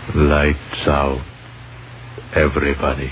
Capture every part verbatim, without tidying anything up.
Lights out, everybody.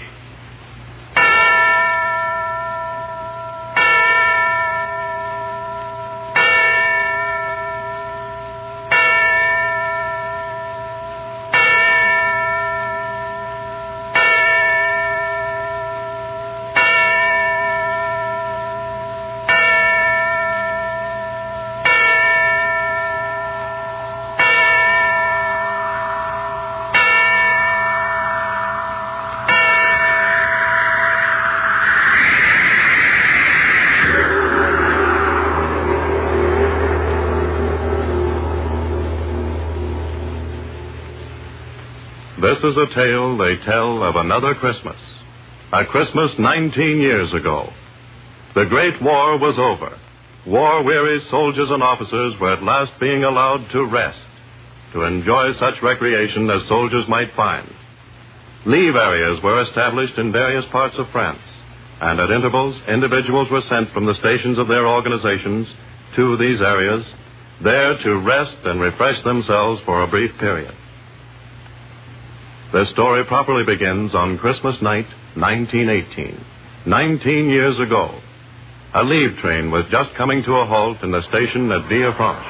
This is a tale they tell of another Christmas. A Christmas nineteen years ago. The Great War was over. War-weary soldiers and officers were at last being allowed to rest, to enjoy such recreation as soldiers might find. Leave areas were established in various parts of France, and at intervals, individuals were sent from the stations of their organizations to these areas, there to rest and refresh themselves for a brief period. This story properly begins on Christmas night, nineteen eighteen. Nineteen years ago, a leave train was just coming to a halt in the station at Villefranche.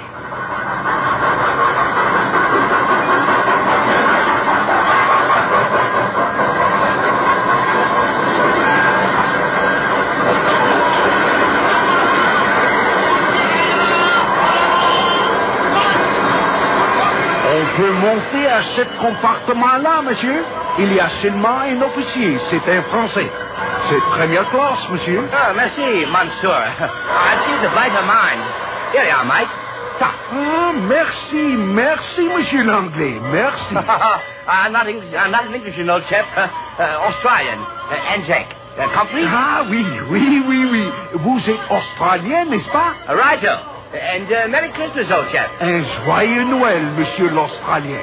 On peut monter à ce compartiment-là, monsieur. Il y a seulement un officier. C'est un Français. C'est première classe, monsieur. Oh, merci, monsieur. I choose the brighter mind. Here you are, mate. Top. Ah, merci, merci, monsieur l'anglais. Merci. I'm not English, I'm not an English, you know, chap. Uh, uh, Australian. Uh, Anzac. Uh, company? Ah, oui, oui, oui, oui. Vous êtes australien, n'est-ce pas? Uh, righto. And uh, Merry Christmas, old chap. Un joyeux Noël, monsieur l'Australien.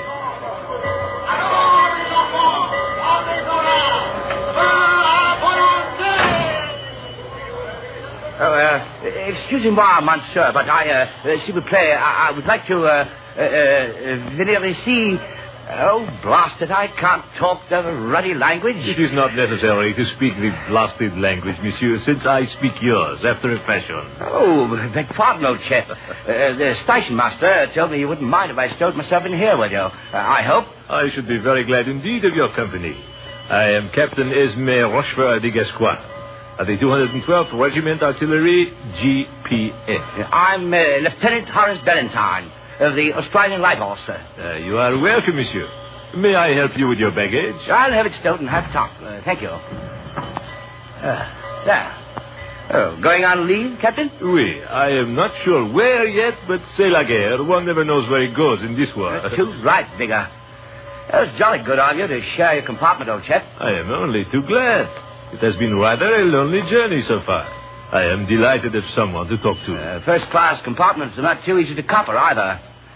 Oh, uh, excusez-moi, monsieur, but I, uh, uh, s'il vous plaît, I, I would like to, uh, uh, uh, venir ici. Oh, blast it, I can't talk the ruddy language. It is not necessary to speak the blasted language, monsieur, since I speak yours after a fashion. Oh, beg pardon, old chap. Uh, the station master told me you wouldn't mind if I stowed myself in here with you. Uh, I hope. I should be very glad indeed of your company. I am Captain Esme Rochefort de Gascoigne, of the two hundred twelfth Regiment Artillery, G P F. I'm uh, Lieutenant Horace Ballantyne, of the Australian Rifles, sir. Uh, you are welcome, monsieur. May I help you with your baggage? I'll have it stowed and have top. Uh, thank you. Uh, there. Oh, going on leave, Captain? Oui, I am not sure where yet, but c'est la guerre. One never knows where it goes in this war. Uh, too right, Bigger. That was jolly good of you to share your compartment, old chap. I am only too glad. It has been rather a lonely journey so far. I am delighted to have someone to talk to. Uh, first-class compartments are not too easy to copper, either.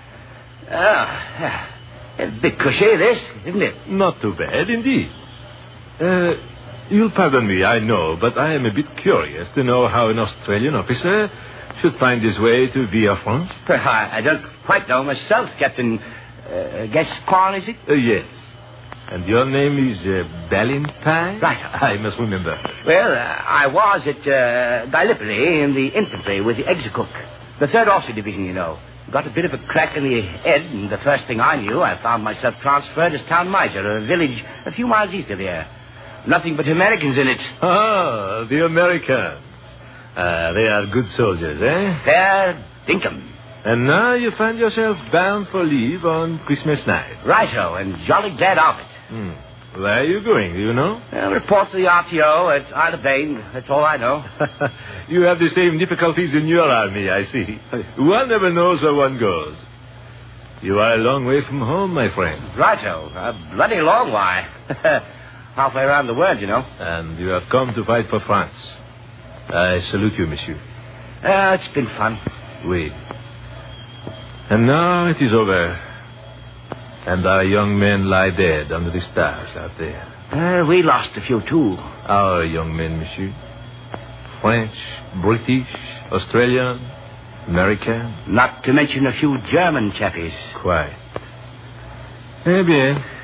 Ah, a bit cushy, this, isn't it? Not too bad, indeed. Uh, you'll pardon me, I know, but I am a bit curious to know how an Australian officer should find his way to Villefranche. I, I don't quite know myself, Captain uh, Gascoigne, is it? Uh, yes. And your name is uh, Ballantyne? Right. I must remember. Well, uh, I was at uh, Gallipoli in the infantry with the Execook, the third Officer Division, you know. Got a bit of a crack in the head, and the first thing I knew, I found myself transferred as town miser, a village a few miles east of here. Nothing but Americans in it. Ah, the Americans. Uh, they are good soldiers, eh? Fair dinkum. And now you find yourself bound for leave on Christmas night. Righto, and jolly glad of it. Hmm. Where are you going, do you know? Well, report to the R T O at Isle of Bane. That's all I know. You have the same difficulties in your army, I see. One never knows where one goes. You are a long way from home, my friend. Righto. A bloody long way. Halfway around the world, you know. And you have come to fight for France. I salute you, monsieur. Uh, it's been fun. Oui. And now it is over. And our young men lie dead under the stars out there. Uh, we lost a few, too. Our young men, monsieur. French, British, Australian, American. Not to mention a few German chappies. Quite. Eh bien,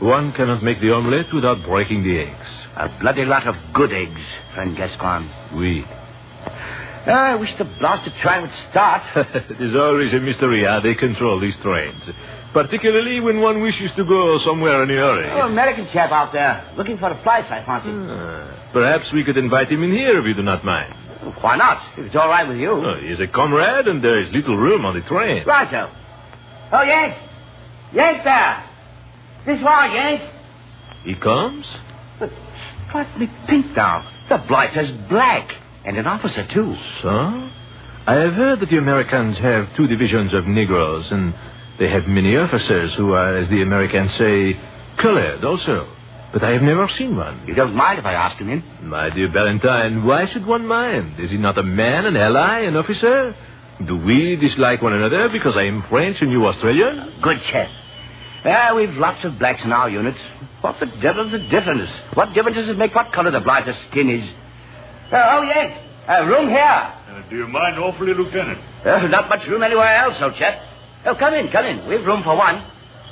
One cannot make the omelette without breaking the eggs. A bloody lot of good eggs, friend Gascoigne. Oui. Uh, I wish the blasted train would start. It is always a mystery how they control these trains. Particularly when one wishes to go somewhere in a hurry. Oh, American chap out there. Looking for a place, I fancy. Uh, perhaps we could invite him in here if you do not mind. Well, why not? If it's all right with you. Oh, he is a comrade and there is little room on the train. Righto. Oh, Yank. Yank there. This way, Yank. He comes? But strike me pink now. The blighter's black. And an officer, too. So? I have heard that the Americans have two divisions of Negroes, and they have many officers who are, as the Americans say, colored also. But I have never seen one. You don't mind if I ask him in? My dear Valentine, why should one mind? Is he not a man, an ally, an officer? Do we dislike one another because I am French and you Australian? Good chap. Yeah, we've lots of blacks in our unit. What the devil's the difference? What difference does it make what color the blighter's skin is? Uh, oh, yes. Uh, room here. Uh, do you mind awfully, Lieutenant? Uh, not much room anywhere else, old chap. Oh, come in, come in. We've room for one.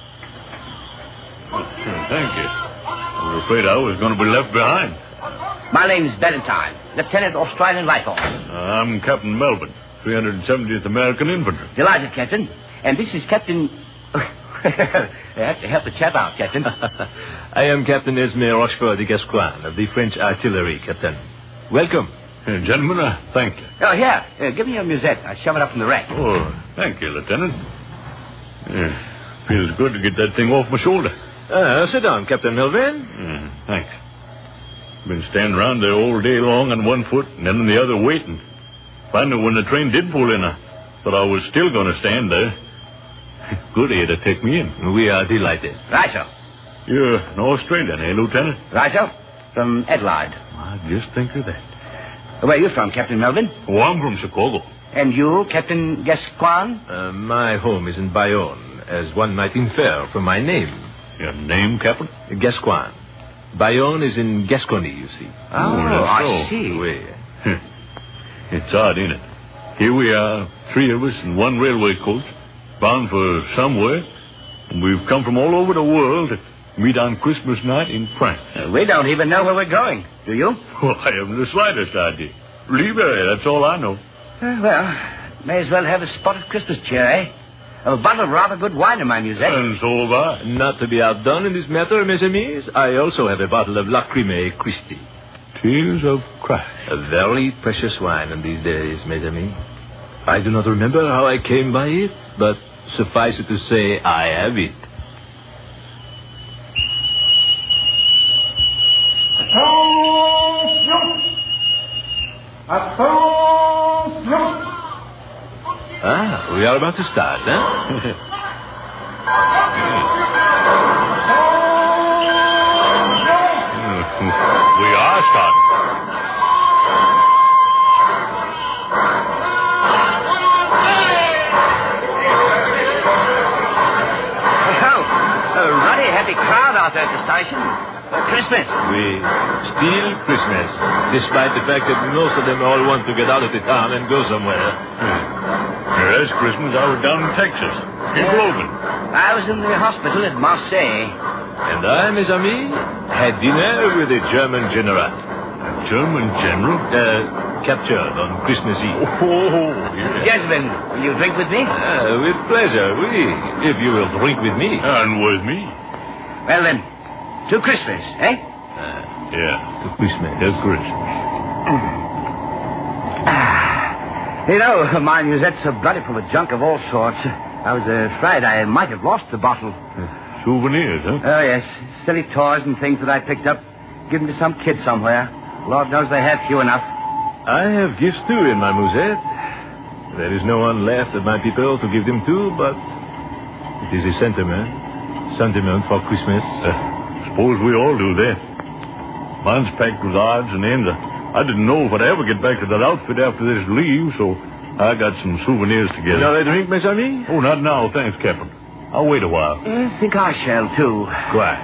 Oh, sure, thank you. I was afraid I was going to be left behind. My name's Valentine, Lieutenant Australian Rifle. Uh, I'm Captain Melvin, three hundred seventieth American Infantry. Delighted, Captain. And this is Captain... I have to help the chap out, Captain. I am Captain Esme Rochefort de Gascoigne of the French Artillery, Captain. Welcome. Uh, gentlemen, uh, thank you. Oh, here. Uh, give me your musette. I'll shove it up in the rack. Oh, thank you, Lieutenant. Yeah, feels good to get that thing off my shoulder. Uh, sit down, Captain Melvin. Uh, thanks. Been standing around there all day long on one foot and then on the other waiting. Finally, when the train did pull in, I thought I was still going to stand there. Good of you to take me in. We are delighted. Righto. You're an Australian, eh, Lieutenant? Righto. From Adelaide. I just think of that. Where are you from, Captain Melvin? Oh, I'm from Chicago. And you, Captain Gascoigne? Uh, my home is in Bayonne, as one might infer from my name. Your name, Captain? Gascoigne. Bayonne is in Gascony, you see. Oh, oh I so. see. Oui. It's odd, ain't it? Here we are, three of us in one railway coach, bound for somewhere, and we've come from all over the world to meet on Christmas night in France. Uh, we don't even know where we're going, do you? Well, I haven't the slightest idea. Leave that's all I know. Uh, well, may as well have a spot of Christmas cheer, eh? A bottle of rather good wine in my musette. And so have I. Not to be outdone in this matter, mes amis, I also have a bottle of Lacryme Christi. Tears of Christ. A very precious wine in these days, mes amis. I do not remember how I came by it, but suffice it to say, I have it. Attention! Attention! Ah, we are about to start, huh? We are starting. Oh, a ruddy happy crowd out there at the station. Uh, Christmas. We still Christmas, despite the fact that most of them all want to get out of the town and go somewhere. Yes, Christmas, I was down in Texas, in Logan. I was in the hospital at Marseille. And I, mes amis, had dinner with a German general. A German general? Uh, captured on Christmas Eve. Oh, yes. Gentlemen, will you drink with me? Uh, with pleasure, oui, if you will drink with me. And with me. Well, then, to Christmas, eh? Uh, Yeah. to Christmas. Yes, Christmas. You know, my musette's so bloody full of junk of all sorts. I was uh, afraid I might have lost the bottle. Souvenirs, huh? Oh, yes. Silly toys and things that I picked up. Given to some kid somewhere. Lord knows they have few enough. I have gifts, too, in my musette. There is no one left of my people to give them to, but it is a sentiment. Sentiment for Christmas. Uh, suppose we all do that. Mine's packed with odds and ends. I didn't know if I'd ever get back to that outfit after this leave, so I got some souvenirs together. Another drink, mes amis? Oh, not now, thanks, Captain. I'll wait a while. I think I shall, too. Quiet.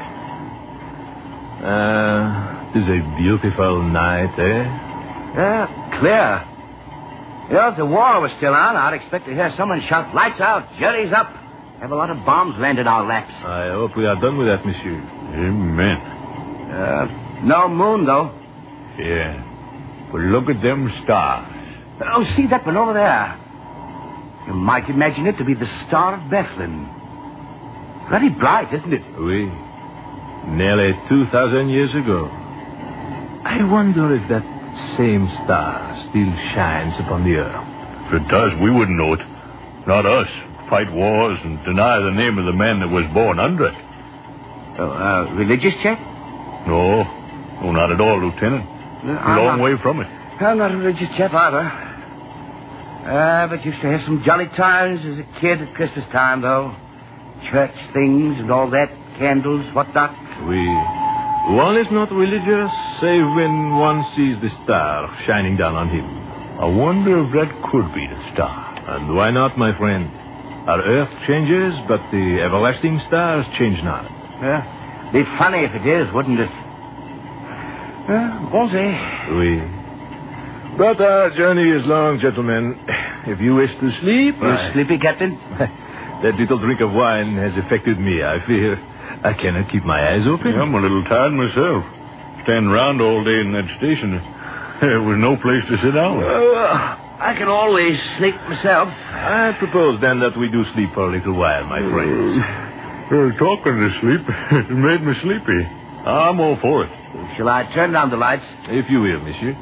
Uh, it is a beautiful night, eh? Yeah, clear. You know, if the war was still on, I'd expect to hear someone shout, lights out, jury's up. Have a lot of bombs land in our laps. I hope we are done with that, monsieur. Amen. Uh, no moon, though. Yeah. But look at them stars. Oh, see that one over there? You might imagine it to be the Star of Bethlehem. Very bright, isn't it? Oui. Nearly two thousand years ago. I wonder if that same star still shines upon the earth. If it does, we wouldn't know it. Not us. Fight wars and deny the name of the man that was born under it. Oh, uh, religious, chap? No. No, not at all, Lieutenant. No, A long not, way from it. I'm not a religious chap either. Uh, but used to have some jolly times as a kid at Christmas time, though. Church things and all that. Candles, whatnot. We... One is not religious, save when one sees the star shining down on him. I wonder if that could be the star. And why not, my friend? Our earth changes, but the everlasting stars change not. Yeah. Be funny if it is, wouldn't it? Uh, bon say. Oui. But our journey is long, gentlemen. If you wish to sleep... You I... sleepy, Captain? That little drink of wine has affected me, I fear. I cannot keep my eyes open. Yeah, I'm a little tired myself. Standing around all day in that station. There was no place to sit down. Uh, I can always sleep myself. I propose, then, that we do sleep for a little while, my friends. Uh, talking to sleep it made me sleepy. I'm all for it. Shall I turn down the lights? If you will, monsieur.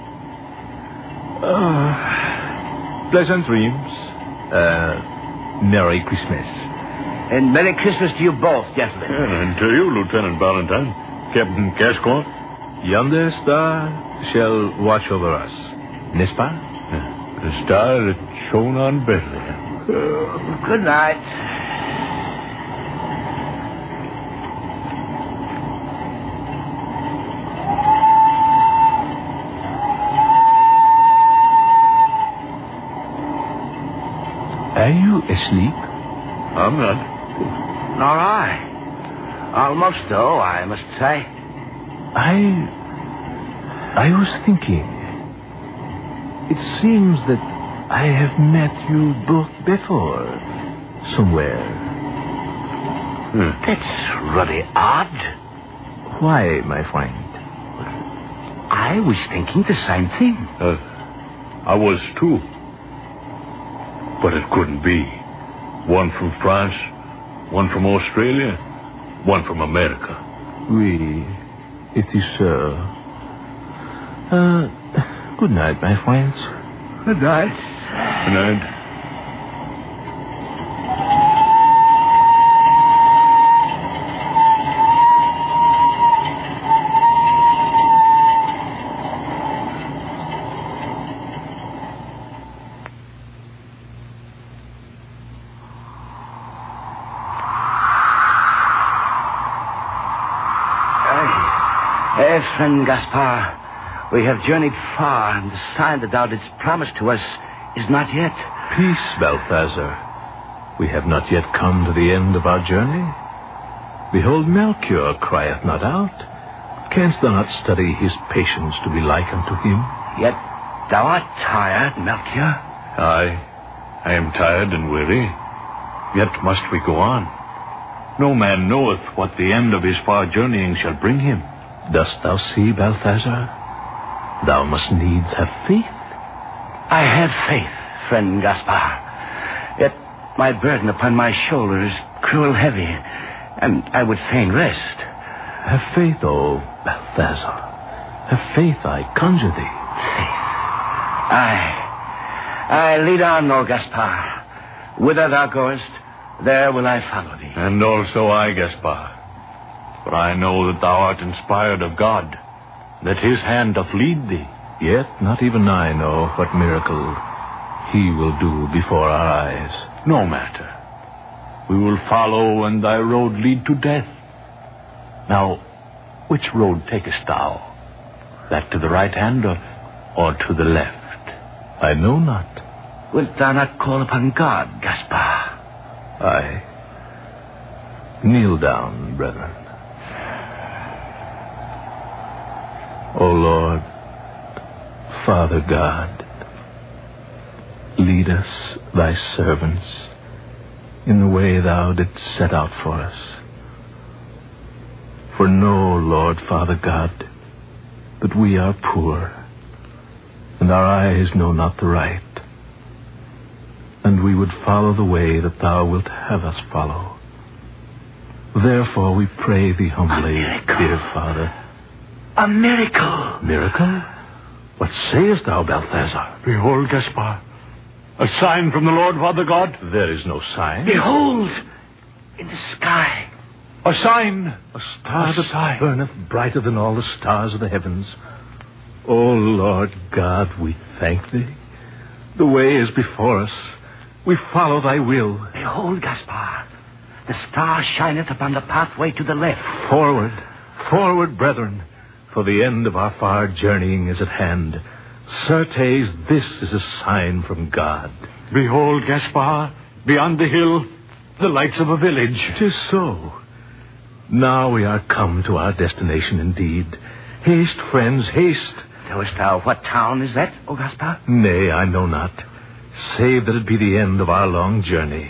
Oh, pleasant dreams. Uh, Merry Christmas. And Merry Christmas to you both, gentlemen. Yeah, and to you, Lieutenant Valentine. Captain Gascoigne. Yonder star shall watch over us, n'est-ce pas? The star that shone on Bethlehem. Uh, good night. Are you asleep? I'm not. Nor I. Almost, though, I must say. I... I was thinking. It seems that I have met you both before. Somewhere. Hmm. That's really odd. Why, my friend? I was thinking the same thing. Uh, I was, too. But it couldn't be. One from France, one from Australia, one from America. Oui, it is so. Uh, good night, my friends. Good night. Good night. Yes, friend Gaspar, we have journeyed far, and the sign that thou didst promise to us is not yet. Peace, Balthazar. We have not yet come to the end of our journey. Behold, Melchior crieth not out. Canst thou not study his patience to be like unto him? Yet thou art tired, Melchior. Aye, I am tired and weary. Yet must we go on. No man knoweth what the end of his far journeying shall bring him. Dost thou see, Balthazar? Thou must needs have faith. I have faith, friend Gaspar. Yet my burden upon my shoulder is cruel heavy, and I would fain rest. Have faith, O Balthazar. Have faith, I conjure thee. Faith. Aye. Aye, lead on, O Gaspar. Whither thou goest, there will I follow thee. And also I, Gaspar. For I know that thou art inspired of God, that his hand doth lead thee. Yet not even I know what miracle he will do before our eyes. No matter. We will follow, and thy road lead to death. Now, which road takest thou? That to the right hand or, or to the left? I know not. Wilt thou not call upon God, Gaspar? Aye. Kneel down, brethren. O Lord, Father God, lead us, thy servants, in the way thou didst set out for us. For know, Lord Father God, that we are poor, and our eyes know not the right, and we would follow the way that thou wilt have us follow. Therefore we pray thee humbly, dear Father. A miracle. Miracle? What sayest thou, Balthazar? Behold, Gaspar, a sign from the Lord Father God. There is no sign. Behold, in the sky, a sign. A star A that sign. burneth brighter than all the stars of the heavens. O Lord God, we thank thee. The way is before us. We follow thy will. Behold, Gaspar, the star shineth upon the pathway to the left. Forward, forward, brethren, for the end of our far journeying is at hand. Certes, this is a sign from God. Behold, Gaspar, beyond the hill, the lights of a village. 'Tis so. Now we are come to our destination indeed. Haste, friends, haste. Knowest thou what town is that, O Gaspar? Nay, I know not, save that it be the end of our long journey.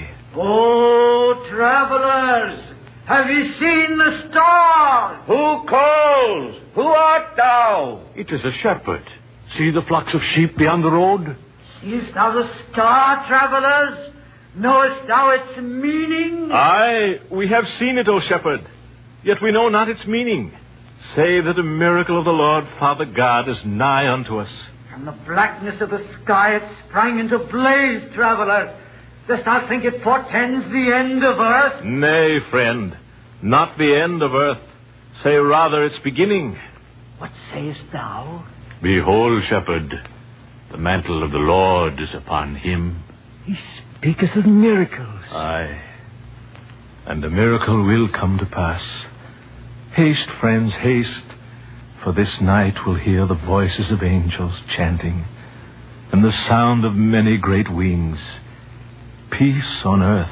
Oh, travelers, have ye seen the star? Who calls? Who art thou? It is a shepherd. See the flocks of sheep beyond the road? Seest thou the star, travelers? Knowest thou its meaning? Aye, we have seen it, O shepherd, yet we know not its meaning, save that a miracle of the Lord Father God is nigh unto us. From the blackness of the sky it sprang into blaze, traveler. Dost thou think it portends the end of earth? Nay, friend, not the end of earth. Say rather its beginning. What sayest thou? Behold, shepherd, the mantle of the Lord is upon him. He speaketh of miracles. Aye, and the miracle will come to pass. Haste, friends, haste, for this night will hear the voices of angels chanting, and the sound of many great wings. Peace on earth,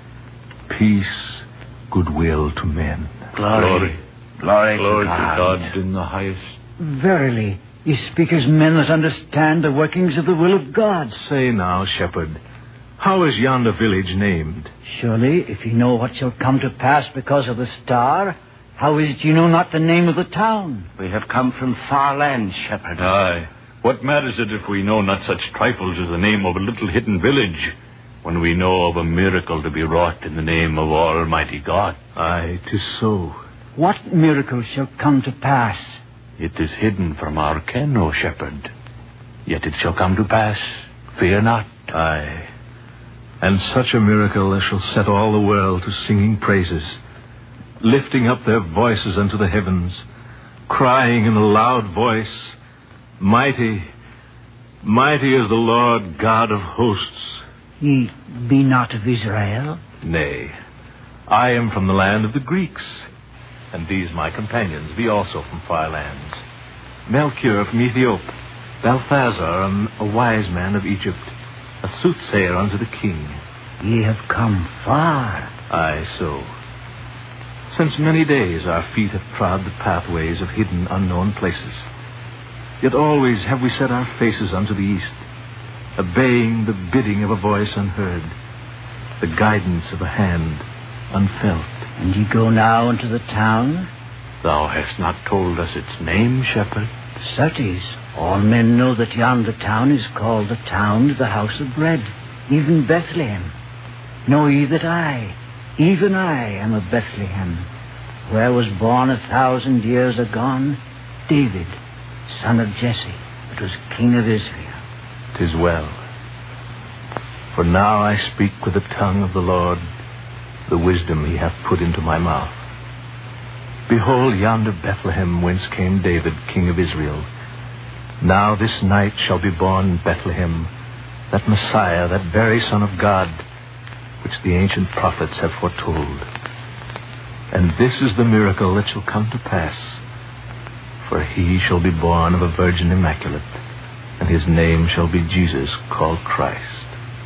peace, goodwill to men. Glory. Glory, Glory to to God. God in the highest. Verily, ye speak as men that understand the workings of the will of God. Say now, shepherd, how is yonder village named? Surely, if ye know what shall come to pass because of the star, how is it ye know not the name of the town? We have come from far lands, shepherd. Aye. What matters it if we know not such trifles as the name of a little hidden village, when we know of a miracle to be wrought in the name of Almighty God? Aye, 'tis so. What miracle shall come to pass? It is hidden from our ken, O shepherd. Yet it shall come to pass. Fear not. Aye, and such a miracle as shall set all the world to singing praises, lifting up their voices unto the heavens, crying in a loud voice, Mighty, mighty is the Lord God of hosts. Ye be not of Israel? Nay, I am from the land of the Greeks, and these my companions be also from far lands. Melchior from Ethiopia, Balthazar, um, a wise man of Egypt, a soothsayer unto the king. Ye have come far. Aye, so. Since many days our feet have trod the pathways of hidden, unknown places. Yet always have we set our faces unto the east, obeying the bidding of a voice unheard, the guidance of a hand unfelt. And ye go now into the town? Thou hast not told us its name, shepherd. Certes, all men know that yonder town is called the town of the house of bread, even Bethlehem. Know ye that I, even I, am of Bethlehem, where was born a thousand years agone David, son of Jesse, that was king of Israel. 'Tis well. For now I speak with the tongue of the Lord, the wisdom he hath put into my mouth. Behold yonder Bethlehem whence came David, king of Israel. Now this night shall be born in Bethlehem that Messiah, that very Son of God, which the ancient prophets have foretold. And this is the miracle that shall come to pass. For he shall be born of a virgin immaculate, and his name shall be Jesus, called Christ.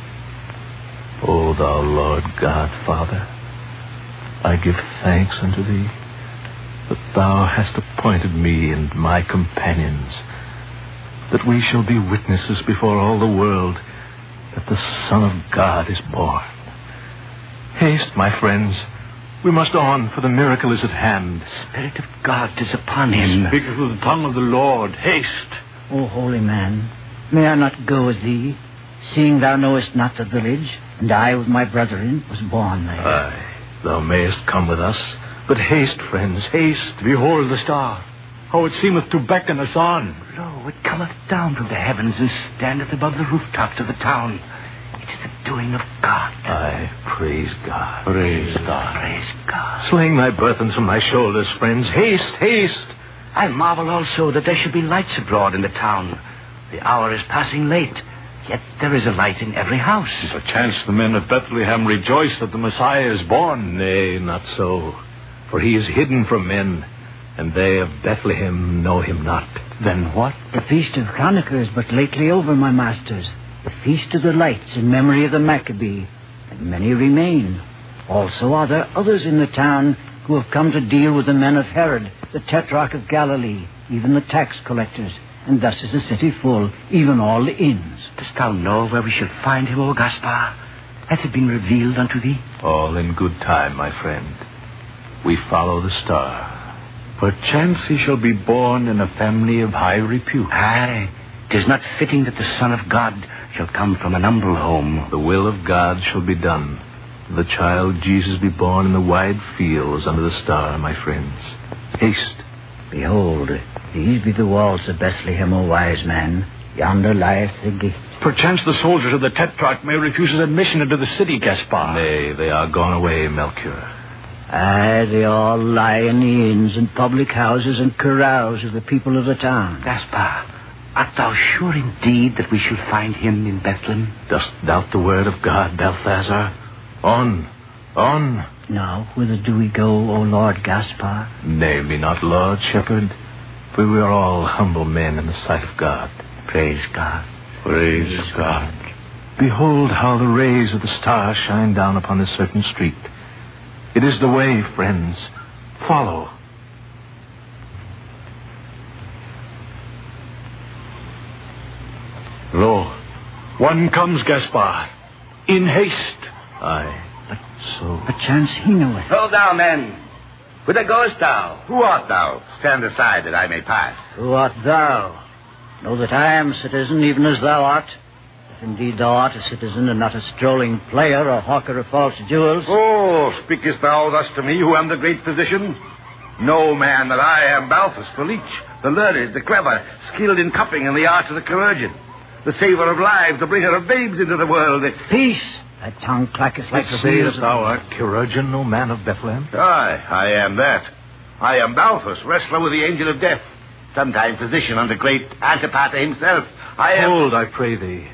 O thou Lord God, Father, I give thanks unto thee that thou hast appointed me and my companions, that we shall be witnesses before all the world that the Son of God is born. Haste, my friends. We must on, for the miracle is at hand. The Spirit of God is upon him. Speak with the tongue of the Lord. Haste. O holy man, may I not go with thee, seeing thou knowest not the village, and I with my brethren was born there? Aye, thou mayest come with us. But haste, friends, haste. Behold the star, how it seemeth to beckon us on. Lo, it cometh down from the heavens and standeth above the rooftops of the town. It is the doing of God. Aye, praise God. Praise God. Praise God. Sling thy burthens from thy shoulders, friends. Haste, haste. I marvel also that there should be lights abroad in the town. The hour is passing late, yet there is a light in every house. Perchance the men of Bethlehem rejoice that the Messiah is born. Nay, not so. For he is hidden from men, and they of Bethlehem know him not. Then what? The feast of Hanukkah is but lately over, my masters. The feast of the lights in memory of the Maccabee, and many remain. Also are there others in the town who have come to deal with the men of Herod, the tetrarch of Galilee, even the tax collectors, and thus is the city full, even all the inns. Dost thou know where we should find him, O Gaspar? Hath it been revealed unto thee? All in good time, my friend. We follow the star. Perchance he shall be born in a family of high repute. Aye, 'tis not fitting that the Son of God shall come from an humble home. The will of God shall be done. The child Jesus be born in the wide fields under the star, my friends. Haste. Behold, these be the walls of Bethlehem, O wise man. Yonder lieth the gate. Perchance the soldiers of the Tetrarch may refuse us admission into the city, Gaspar. Nay, they are gone away, Melchior. Aye, they all lie in the inns and public houses and carouse of the people of the town. Gaspar, art thou sure indeed that we shall find him in Bethlehem? Dost doubt the word of God, Balthazar? On, on. Now, whither do we go, O Lord Gaspar? Name me not Lord, shepherd, for we are all humble men in the sight of God. Praise God. Praise God. Behold how the rays of the star shine down upon this certain street. It is the way, friends. Follow. Lo, one comes, Gaspar. In haste. Aye, but so... Perchance he knoweth. Hold thou, men. Whither goest thou? Who art thou? Stand aside that I may pass. Who art thou? Know that I am citizen, even as thou art. If indeed thou art a citizen, and not a strolling player or hawker of false jewels. Oh, speakest thou thus to me, who am the great physician? Know, man, that I am Balthus, the leech, the learned, the clever, skilled in cupping and the art of the chirurgeon, the saver of lives, the bringer of babes into the world. The... Peace! Thy tongue clacketh like the wheels Sayest thou art chirurgeon, O man of Bethlehem? Aye, I am that. I am Balthus, wrestler with the angel of death, sometime physician under great Antipater himself. I am... Hold, I pray thee.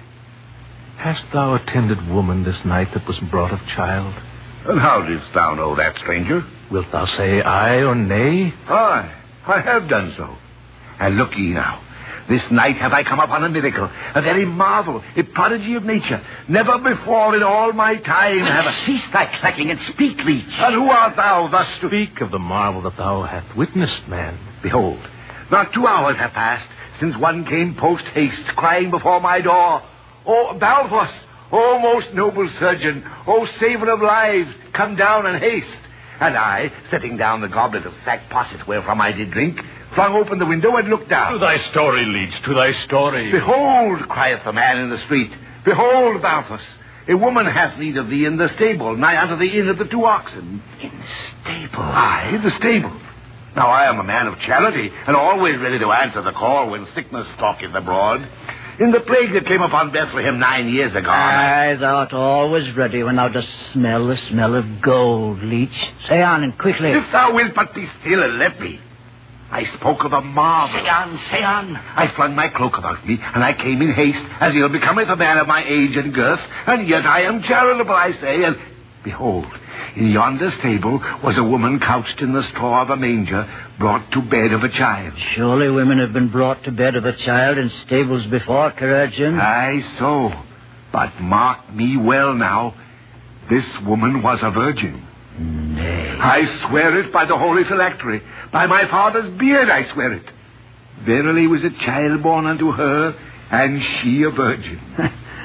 Hast thou attended woman this night that was brought of child? And how didst thou know that, stranger? Wilt thou say aye or nay? Aye, I have done so. And look ye now. This night have I come upon a miracle, a very marvel, a prodigy of nature. Never before in all my time have I... Cease thy clacking and speak, leech. And who art thou thus to... Speak of the marvel that thou hast witnessed, man. Behold, not two hours have passed since one came post-haste, crying before my door, O Balthus, O most noble surgeon, O saver of lives, come down and haste. And I, setting down the goblet of sack posset wherefrom I did drink, flung open the window and looked down. To thy story, leech, to thy story. Behold, crieth the man in the street, behold, Balthus, a woman hath need of thee in the stable, nigh unto the inn of the two oxen. In the stable? Aye, in the stable. Now I am a man of charity, and always ready to answer the call when sickness stalketh abroad. In the plague that came upon Bethlehem nine years ago... Aye, thou art always ready when thou dost smell the smell of gold, leech. Say on, and quickly. If thou wilt but be still and let me. I spoke of a marvel. Say on, say on. I flung my cloak about me, and I came in haste, as ill becometh a man of my age and girth, and yet I am charitable, I say, and behold, in yonder stable was a woman couched in the straw of a manger, brought to bed of a child. Surely women have been brought to bed of a child in stables before, chirurgeon. Aye, so. But mark me well now. This woman was a virgin. Nay. I swear it by the holy phylactery. By my father's beard I swear it. Verily was a child born unto her, and she a virgin.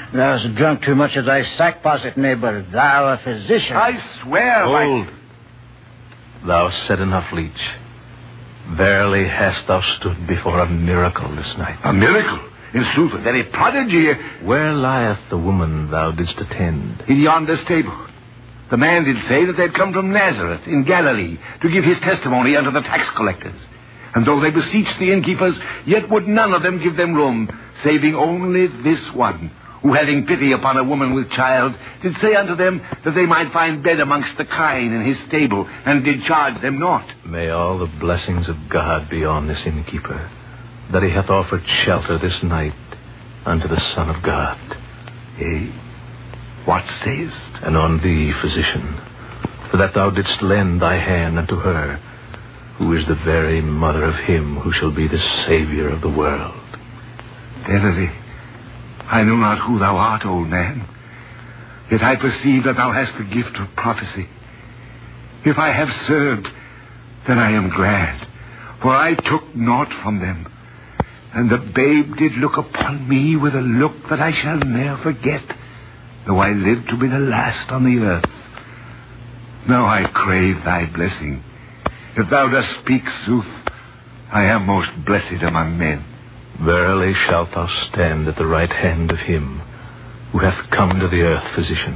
Thou hast drunk too much of thy sack posset, neighbor. Thou a physician. I swear Hold. by... Thou said enough, leech. Verily hast thou stood before a miracle this night. A miracle? In sooth, a very prodigy. Where lieth the woman thou didst attend? In yonder stable. The man did say that they'd come from Nazareth in Galilee to give his testimony unto the tax collectors. And though they beseeched the innkeepers, yet would none of them give them room, saving only this one, who, having pity upon a woman with child, did say unto them that they might find bed amongst the kine in his stable, and did charge them naught. May all the blessings of God be on this innkeeper, that he hath offered shelter this night unto the Son of God. Eh? What sayest? And on thee, physician, for that thou didst lend thy hand unto her, who is the very mother of him who shall be the Savior of the world. Verily, I know not who thou art, old man, yet I perceive that thou hast the gift of prophecy. If I have served, then I am glad, for I took naught from them. And the babe did look upon me with a look that I shall ne'er forget, though I live to be the last on the earth. Now I crave thy blessing. If thou dost speak sooth, I am most blessed among men. Verily shalt thou stand at the right hand of him who hath come to the earth, physician.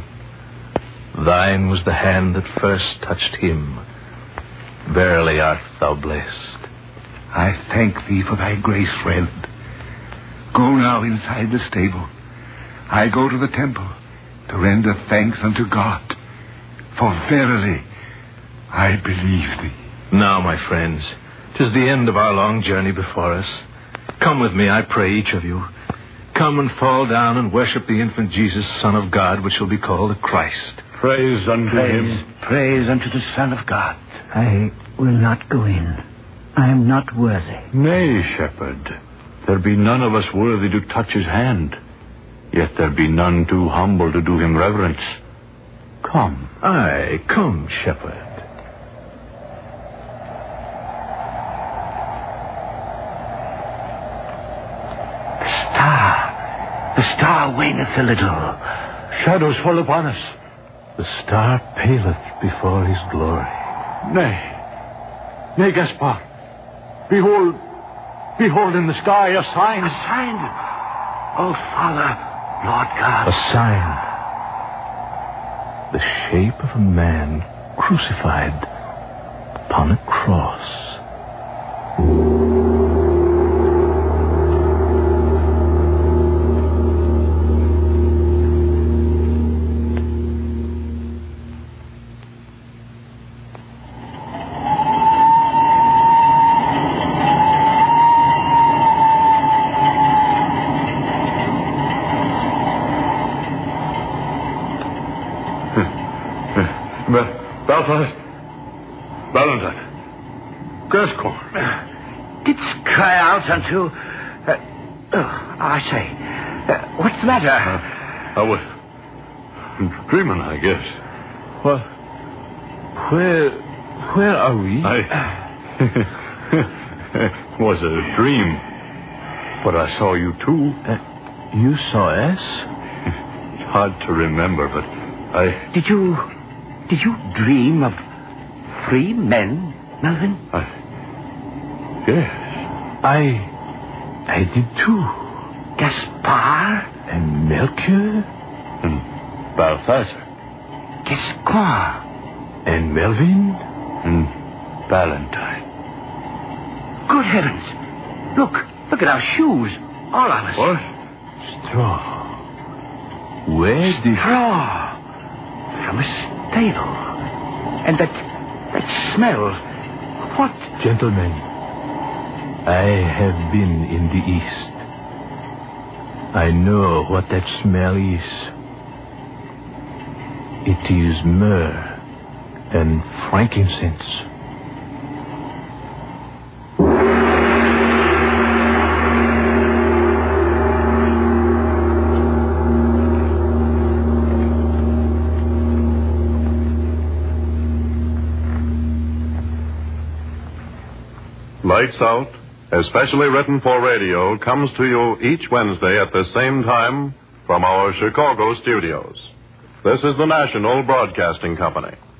Thine was the hand that first touched him. Verily art thou blessed. I thank thee for thy grace, friend. Go now inside the stable. I go to the temple to render thanks unto God. For verily, I believe thee. Now, my friends, 'tis the end of our long journey before us. Come with me, I pray, each of you. Come and fall down and worship the infant Jesus, Son of God, which shall be called the Christ. Praise unto Praise, him. praise unto the Son of God. I will not go in. I am not worthy. Nay, shepherd, there be none of us worthy to touch his hand, yet there be none too humble to do him reverence. Come. Aye, come, shepherd. The star, the star waneth a little. Shadows fall upon us. The star paleth before his glory. Nay, nay, Gaspar. Behold, behold in the sky a sign. A sign? Oh, Father, Lord God. A sign. The shape of a man crucified upon a cross. Belfast. Valentine. Gascoigne. Didst cry out unto... Uh, oh, I say, uh, what's the matter? Uh, I was dreaming, I guess. Well, where, where are we? I... It was a dream, but I saw you too. Uh, you saw us? It's hard to remember, but I... Did you... Did you dream of three men, Melvin? I... Yes. I... I did too. Gaspar? And Melchior? And Balthazar. Gascoigne? And Melvin? And Valentine. Good heavens. Look, look at our shoes. All of us. What? Straw. Where did... Straw. From a stable. And that... that smell. What? Gentlemen, I have been in the East. I know what that smell is. It is myrrh and frankincense. Lights Out, especially written for radio, comes to you each Wednesday at the same time from our Chicago studios. This is the National Broadcasting Company.